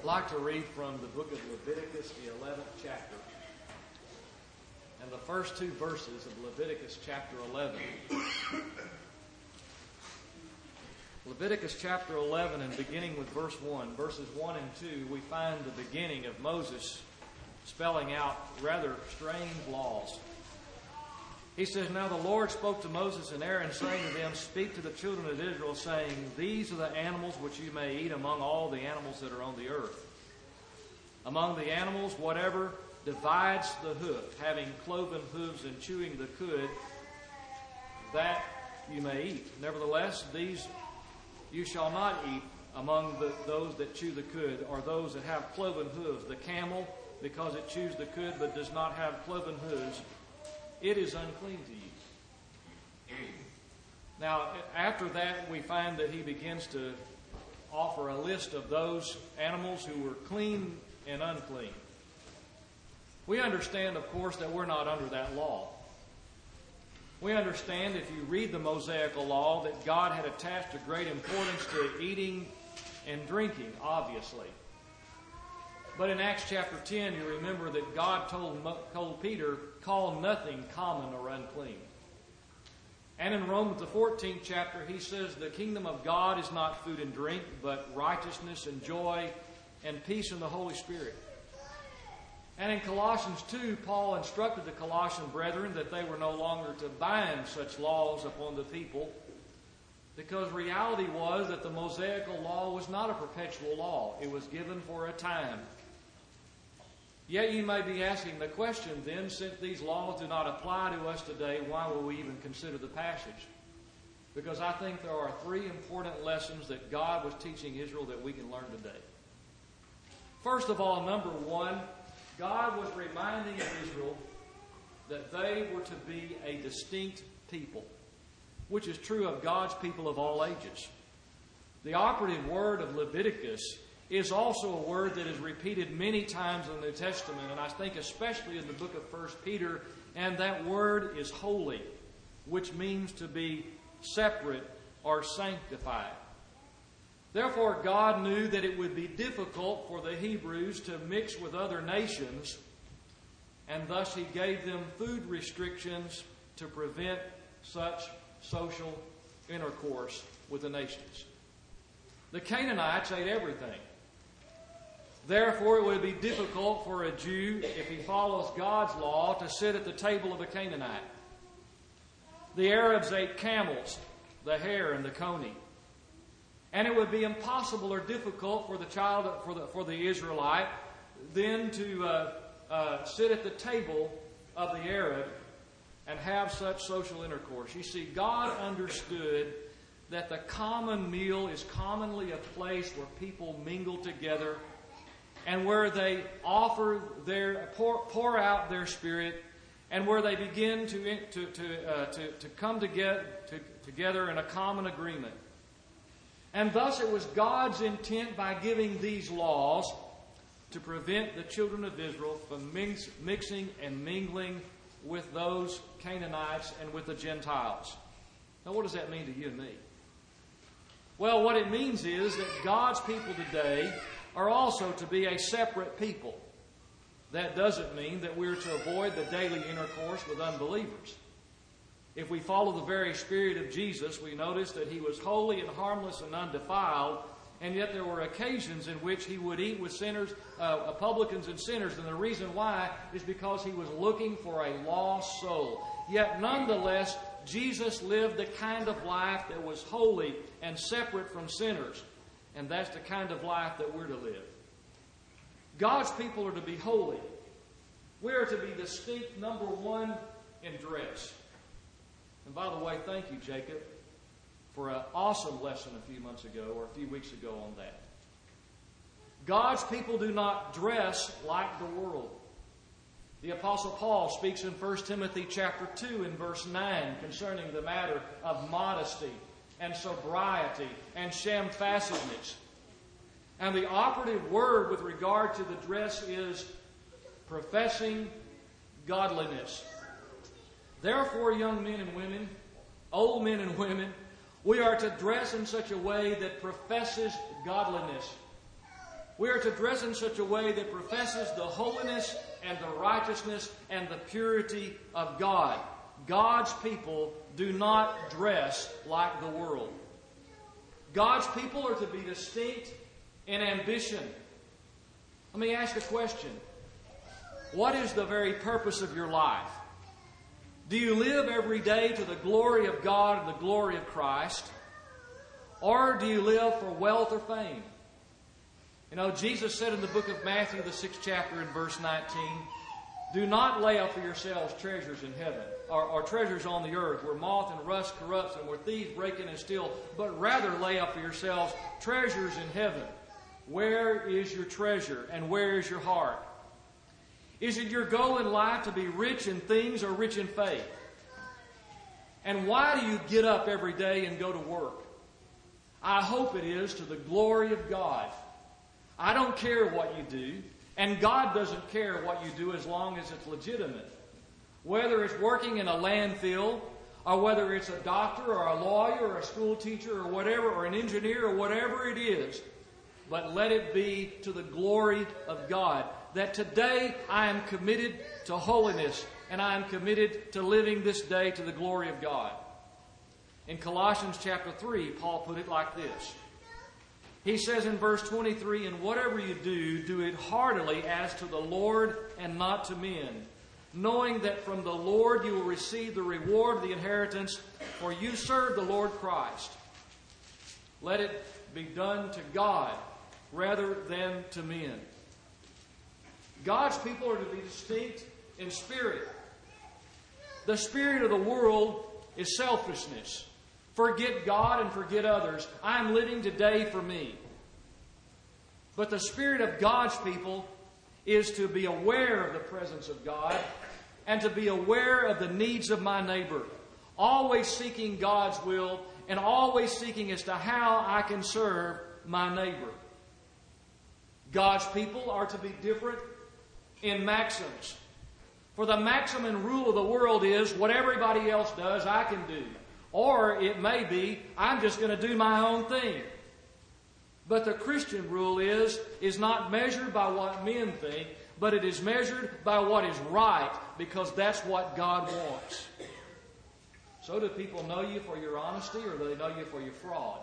like to read from the book of Leviticus, the 11th chapter, and the first two verses of Leviticus chapter 11. Leviticus chapter 11, and beginning with verse 1, verses 1 and 2, we find the beginning of Moses spelling out rather strange laws. He says, "Now the Lord spoke to Moses and Aaron, saying to them, Speak to the children of Israel, saying, These are the animals which you may eat among all the animals that are on the earth. Among the animals, whatever divides the hoof, having cloven hooves and chewing the cud, that you may eat. Nevertheless, these you shall not eat among those that chew the cud, or those that have cloven hooves. The camel, because it chews the cud but does not have cloven hooves, it is unclean to you." Now, after that, we find that he begins to offer a list of those animals who were clean and unclean. We understand, of course, that we're not under that law. We understand, if you read the Mosaical law, that God had attached a great importance to eating and drinking, obviously. But in Acts chapter 10, you remember that God told Peter, "Call nothing common or unclean." And in Romans the 14th chapter, he says, "The kingdom of God is not food and drink, but righteousness and joy and peace in the Holy Spirit." And in Colossians 2, Paul instructed the Colossian brethren that they were no longer to bind such laws upon the people, because reality was that the Mosaical law was not a perpetual law. It was given for a time. Yet you may be asking the question then, since these laws do not apply to us today, why will we even consider the passage? Because I think there are three important lessons that God was teaching Israel that we can learn today. First of all, number one, God was reminding Israel that they were to be a distinct people, which is true of God's people of all ages. The operative word of Leviticus is also a word that is repeated many times in the New Testament, and I think especially in the book of 1 Peter, and that word is holy, which means to be separate or sanctified. Therefore, God knew that it would be difficult for the Hebrews to mix with other nations, and thus He gave them food restrictions to prevent such social intercourse with the nations. The Canaanites ate everything. Therefore, it would be difficult for a Jew, if he follows God's law, to sit at the table of a Canaanite. The Arabs ate camels, the hare, and the coney. And it would be impossible or difficult for the Israelite then to sit at the table of the Arab and have such social intercourse. You see, God understood that the common meal is commonly a place where people mingle together and where they pour out their spirit, and where they begin to come together in a common agreement. And thus it was God's intent by giving these laws to prevent the children of Israel from mixing and mingling with those Canaanites and with the Gentiles. Now, what does that mean to you and me? Well, what it means is that God's people today are also to be a separate people. That doesn't mean that we're to avoid the daily intercourse with unbelievers. If we follow the very spirit of Jesus, we notice that He was holy and harmless and undefiled, and yet there were occasions in which He would eat with sinners, publicans and sinners, and the reason why is because He was looking for a lost soul. Yet nonetheless, Jesus lived the kind of life that was holy and separate from sinners, and that's the kind of life that we're to live. God's people are to be holy. We are to be distinct, number one, in dress. And by the way, thank you, Jacob, for an awesome lesson a few months ago or a few weeks ago on that. God's people do not dress like the world. The Apostle Paul speaks in 1 Timothy chapter 2 and verse 9 concerning the matter of modesty and sobriety and shamefacedness. And the operative word with regard to the dress is professing godliness. Therefore, young men and women, old men and women, we are to dress in such a way that professes godliness. We are to dress in such a way that professes the holiness and the righteousness and the purity of God. God's people do not dress like the world. God's people are to be distinct in ambition. Let me ask a question. What is the very purpose of your life? Do you live every day to the glory of God and the glory of Christ? Or do you live for wealth or fame? You know, Jesus said in the book of Matthew, the 6th chapter in verse 19, do not lay up for yourselves treasures in heaven, or treasures on the earth, where moth and rust corrupts and where thieves break in and steal, but rather lay up for yourselves treasures in heaven. Where is your treasure and where is your heart? Is it your goal in life to be rich in things or rich in faith? And why do you get up every day and go to work? I hope it is to the glory of God. I don't care what you do, and God doesn't care what you do as long as it's legitimate. Whether it's working in a landfill, or whether it's a doctor or a lawyer or a school teacher or whatever, or an engineer or whatever it is, but let it be to the glory of God. That today I am committed to holiness and I am committed to living this day to the glory of God. In Colossians chapter 3, Paul put it like this. He says in verse 23, and whatever you do, do it heartily as to the Lord and not to men, knowing that from the Lord you will receive the reward of the inheritance, for you serve the Lord Christ. Let it be done to God rather than to men. God's people are to be distinct in spirit. The spirit of the world is selfishness. Forget God and forget others. I'm living today for me. But the spirit of God's people is to be aware of the presence of God and to be aware of the needs of my neighbor. Always seeking God's will and always seeking as to how I can serve my neighbor. God's people are to be different in maxims. For the maxim and rule of the world is what everybody else does, I can do. Or it may be, I'm just going to do my own thing. But the Christian rule is not measured by what men think, but it is measured by what is right, because that's what God wants. So do people know you for your honesty, or do they know you for your fraud?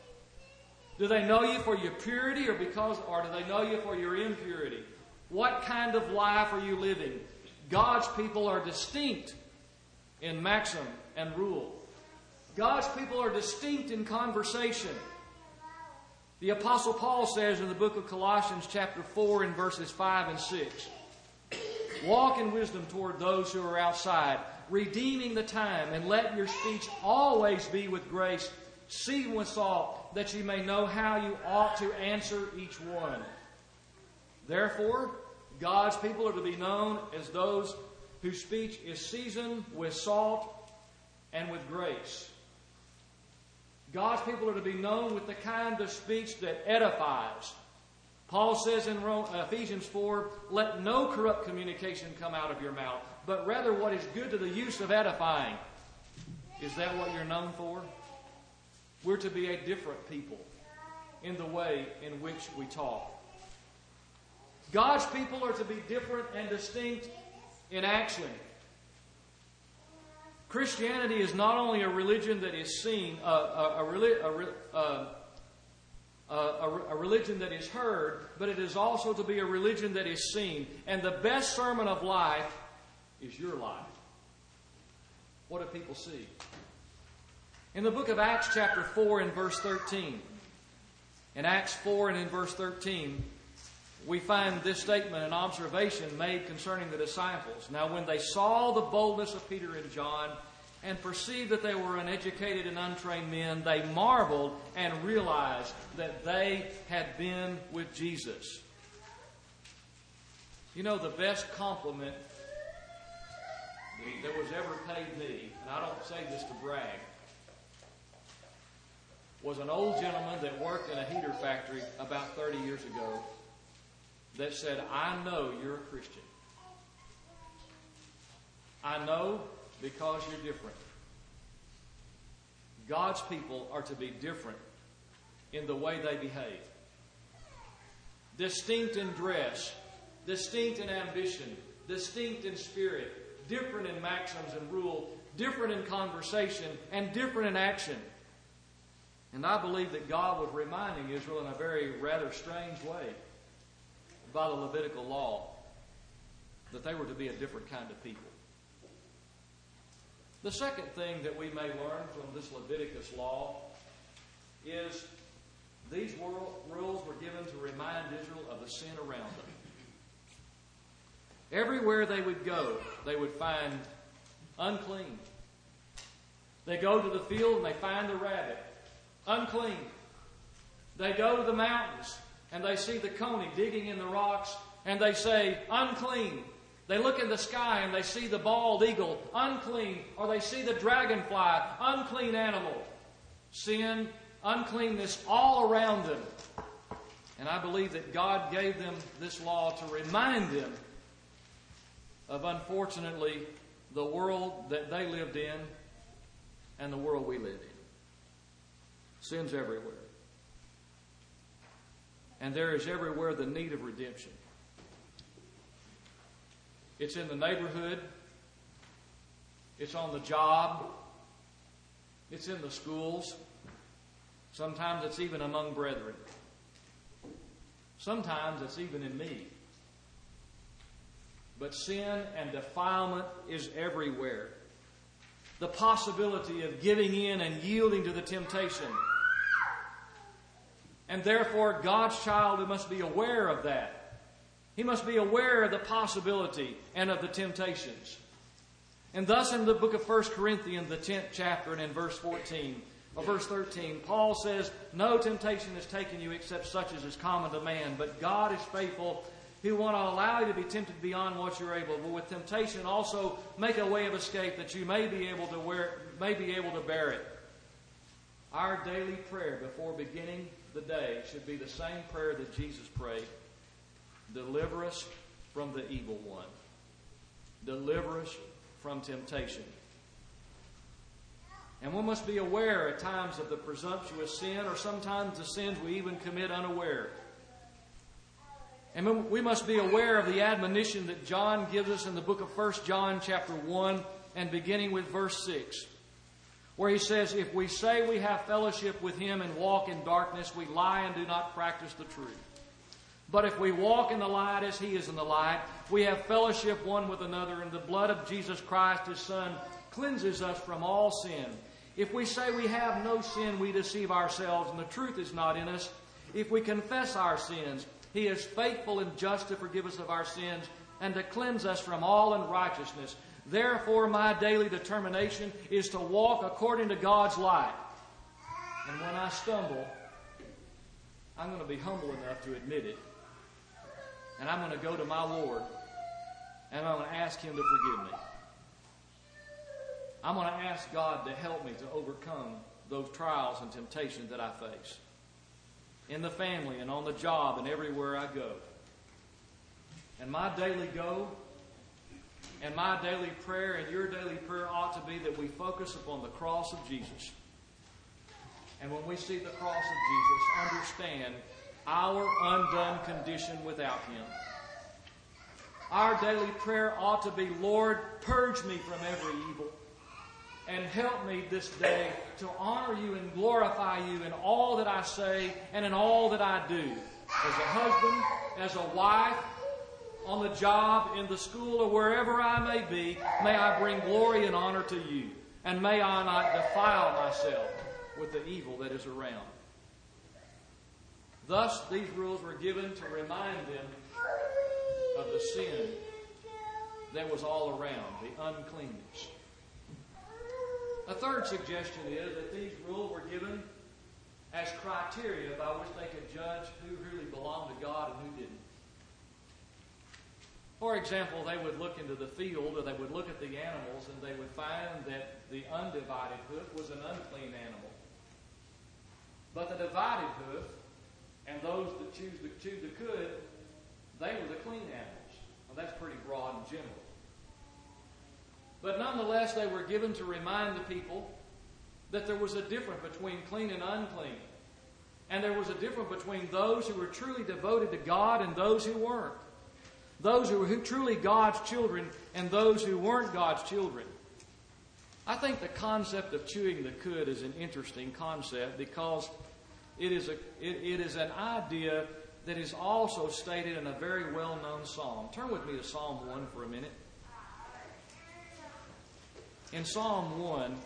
Do they know you for your purity, or do they know you for your impurity? What kind of life are you living? God's people are distinct in maxim and rule. God's people are distinct in conversation. The Apostle Paul says in the book of Colossians chapter 4 in verses 5 and 6, walk in wisdom toward those who are outside, redeeming the time, and let your speech always be with grace, seasoned with salt, that you may know how you ought to answer each one. Therefore, God's people are to be known as those whose speech is seasoned with salt and with grace. God's people are to be known with the kind of speech that edifies. Paul says in Ephesians 4, let no corrupt communication come out of your mouth, but rather what is good to the use of edifying. Is that what you're known for? We're to be a different people in the way in which we talk. God's people are to be different and distinct in action. Christianity is not only a religion that is seen, a religion that is heard, but it is also to be a religion that is seen. And the best sermon of life is your life. What do people see? In the book of Acts chapter 4 and verse 13, in Acts 4 and in verse 13, we find this statement, an observation made concerning the disciples. Now, when they saw the boldness of Peter and John and perceived that they were uneducated and untrained men, they marveled and realized that they had been with Jesus. You know, the best compliment that was ever paid me, and I don't say this to brag, was an old gentleman that worked in a heater factory about 30 years ago that said, I know you're a Christian. I know because you're different. God's people are to be different in the way they behave. distinct in dress, distinct in ambition, distinct in spirit, different in maxims and rule, different in conversation, and different in action. And I believe that God was reminding Israel in a very rather strange way by the Levitical law that they were to be a different kind of people. The second thing that we may learn from this Leviticus law is these rules were given to remind Israel of the sin around them. Everywhere they would go, they would find unclean. They go to the field and they find the rabbit, unclean. They go to the mountains and they see the coney digging in the rocks and they say, unclean. They look in the sky and they see the bald eagle, unclean. Or they see the dragonfly, unclean animal. Sin, uncleanness all around them. And I believe that God gave them this law to remind them of, unfortunately, the world that they lived in and the world we live in. Sin's everywhere. And there is everywhere the need of redemption. It's in the neighborhood. It's on the job. It's in the schools. Sometimes it's even among brethren. Sometimes it's even in me. But sin and defilement is everywhere. The possibility of giving in and yielding to the temptation. And therefore, God's child must be aware of that. He must be aware of the possibility and of the temptations. And thus in the book of 1 Corinthians, the 10th chapter, and in verse 14, or verse 13, Paul says, no temptation has taken you except such as is common to man, but God is faithful, who won't allow you to be tempted beyond what you're able, but with temptation also make a way of escape that you may be able to bear it. Our daily prayer before beginning the day should be the same prayer that Jesus prayed. Deliver us from the evil one. Deliver us from temptation. And we must be aware at times of the presumptuous sin, or sometimes the sins we even commit unaware. And we must be aware of the admonition that John gives us in the book of 1 John chapter 1 and beginning with verse 6. Where he says, if we say we have fellowship with him and walk in darkness, we lie and do not practice the truth. But if we walk in the light as he is in the light, we have fellowship one with another, and the blood of Jesus Christ, his Son, cleanses us from all sin. If we say we have no sin, we deceive ourselves, and the truth is not in us. If we confess our sins, he is faithful and just to forgive us of our sins and to cleanse us from all unrighteousness. Therefore, my daily determination is to walk according to God's light. And when I stumble, I'm going to be humble enough to admit it. And I'm going to go to my Lord and I'm going to ask him to forgive me. I'm going to ask God to help me to overcome those trials and temptations that I face. In the family and on the job and everywhere I go. And my daily go and my daily prayer and your daily prayer ought to be that we focus upon the cross of Jesus. And when we see the cross of Jesus, understand our undone condition without him. Our daily prayer ought to be, Lord, purge me from every evil. And help me this day to honor you and glorify you in all that I say and in all that I do. As a husband, as a wife, on the job, in the school, or wherever I may be, may I bring glory and honor to you. And may I not defile myself with the evil that is around. Thus, these rules were given to remind them of the sin that was all around, the uncleanness. A third suggestion is that these rules were given as criteria by which they could judge who really belonged to God and who didn't. For example, they would look into the field, or they would look at the animals, and they would find that the undivided hoof was an unclean animal. But the divided hoof, and those that chewed the cud, they were the clean animals. Well, that's pretty broad and general. But nonetheless, they were given to remind the people that there was a difference between clean and unclean. And there was a difference between those who were truly devoted to God and those who weren't. Those who were truly God's children and those who weren't God's children. I think the concept of chewing the cud is an interesting concept because it is an idea that is also stated in a very well-known psalm. Turn with me to Psalm 1 for a minute. In Psalm 1,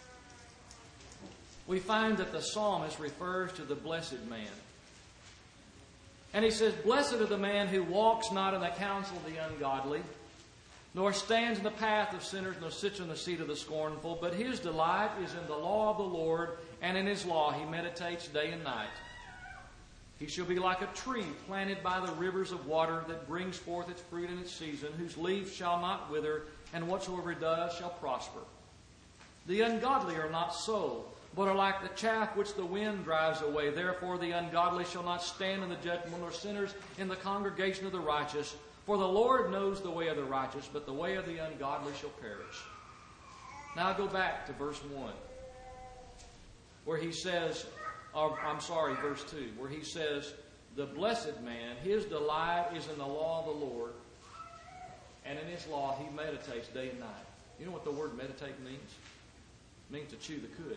we find that the psalmist refers to the blessed man. And he says, "Blessed are the man who walks not in the counsel of the ungodly, nor stands in the path of sinners, nor sits in the seat of the scornful, but his delight is in the law of the Lord, and in his law he meditates day and night. He shall be like a tree planted by the rivers of water that brings forth its fruit in its season, whose leaves shall not wither, and whatsoever he does shall prosper. The ungodly are not so, but are like the chaff which the wind drives away. Therefore the ungodly shall not stand in the judgment, nor sinners in the congregation of the righteous. For the Lord knows the way of the righteous, but the way of the ungodly shall perish." Now I go back to verse 1, where he says, verse 2, where he says, "The blessed man, his delight is in the law of the Lord, and in his law he meditates day and night." You know what the word meditate means? It means to chew the cud.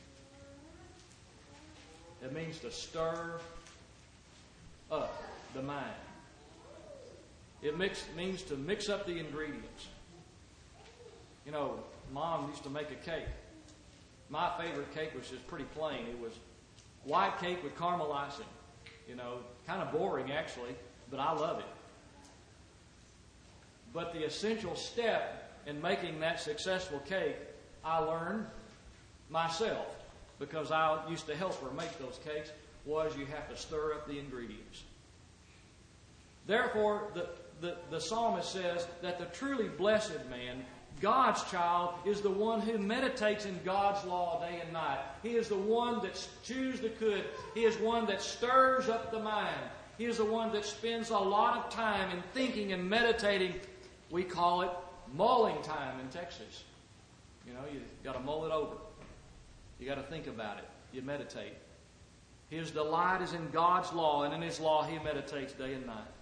It means to stir up the mind. It means to mix up the ingredients. You know, Mom used to make a cake. My favorite cake was just pretty plain. It was white cake with caramel icing. You know, kind of boring actually, but I love it. But the essential step in making that successful cake, I learned myself, because I used to help her make those cakes, was you have to stir up the ingredients. Therefore, the psalmist says that the truly blessed man, God's child, is the one who meditates in God's law day and night. He is the one that chews the cud. He is one that stirs up the mind. He is the one that spends a lot of time in thinking and meditating. We call it mulling time in Texas. You know, you got to mull it over. You got to think about it. You meditate. His delight is in God's law, and in his law he meditates day and night.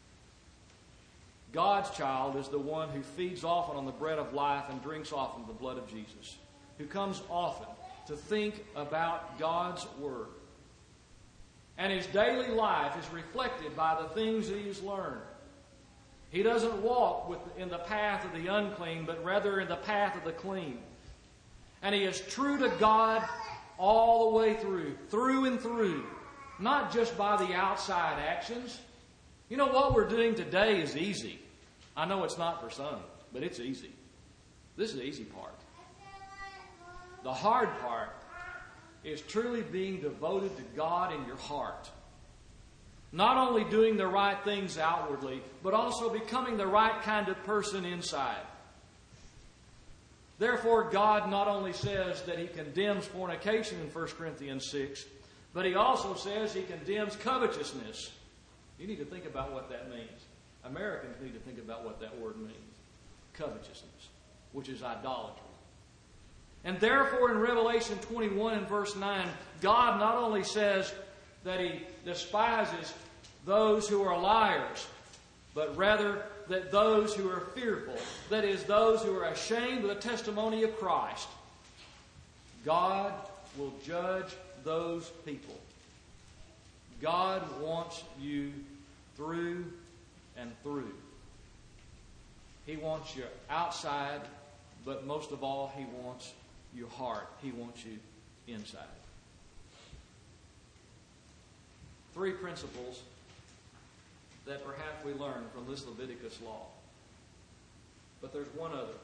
God's child is the one who feeds often on the bread of life and drinks often the blood of Jesus, who comes often to think about God's Word. And his daily life is reflected by the things that he has learned. He doesn't walk in the path of the unclean, but rather in the path of the clean. And he is true to God all the way through and through, not just by the outside actions. You know, what we're doing today is easy. I know it's not for some, but it's easy. This is the easy part. The hard part is truly being devoted to God in your heart. Not only doing the right things outwardly, but also becoming the right kind of person inside. Therefore, God not only says that he condemns fornication in 1 Corinthians 6, but he also says he condemns covetousness. You need to think about what that means. Americans need to think about what that word means. Covetousness, which is idolatry. And therefore, in Revelation 21 and verse 9, God not only says that he despises those who are liars, but rather that those who are fearful, that is, those who are ashamed of the testimony of Christ, God will judge those people. God wants you through and through. He wants you outside, but most of all, he wants your heart. He wants you inside. 3 principles that perhaps we learn from this Leviticus law. But there's one other.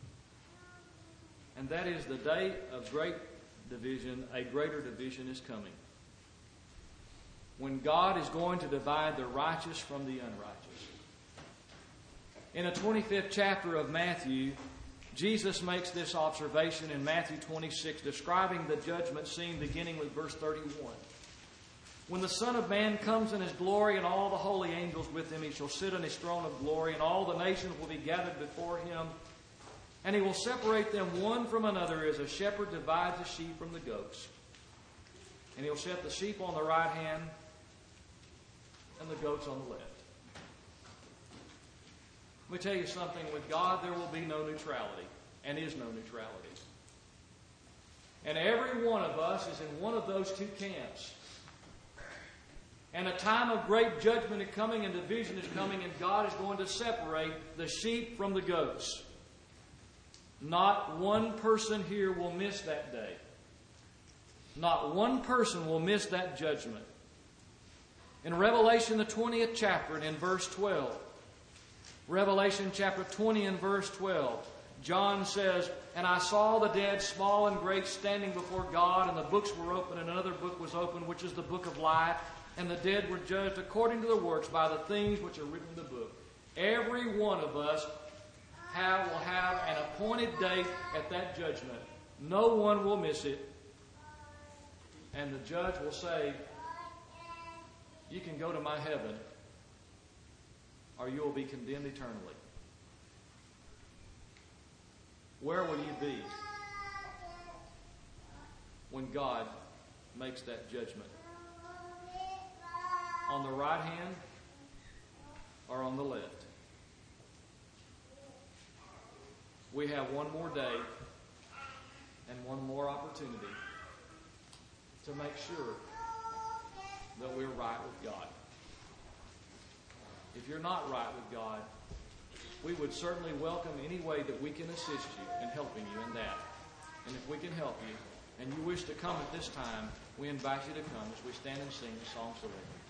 And that is the day of great division, a greater division is coming. When God is going to divide the righteous from the unrighteous. In the 25th chapter of Matthew, Jesus makes this observation in Matthew 26, describing the judgment scene beginning with verse 31. When the Son of Man comes in his glory and all the holy angels with him, he shall sit on his throne of glory, and all the nations will be gathered before him. And he will separate them one from another as a shepherd divides the sheep from the goats. And He'll set the sheep on the right hand and the goats on the left. Let me tell you something. With God, there will be no neutrality, and is no neutrality. And every one of us is in one of those two camps. And a time of great judgment is coming, and division is coming, and God is going to separate the sheep from the goats. Not one person here will miss that day. Not one person will miss that judgment. In Revelation, the 20th chapter, and in verse 12, Revelation chapter 20 and verse 12, John says, "And I saw the dead, small and great, standing before God, and the books were open, and another book was opened, which is the book of life. And the dead were judged according to their works by the things which are written in the book." Every one of us will have an appointed date at that judgment. No one will miss it. And the judge will say, "You can go to my heaven, or you will be condemned eternally." Where will you be when God makes that judgment? On the right hand or on the left? We have one more day and one more opportunity to make sure that we're right with God. If you're not right with God, we would certainly welcome any way that we can assist you in helping you in that. And if we can help you, and you wish to come at this time, we invite you to come as we stand and sing the Songs of the Lord.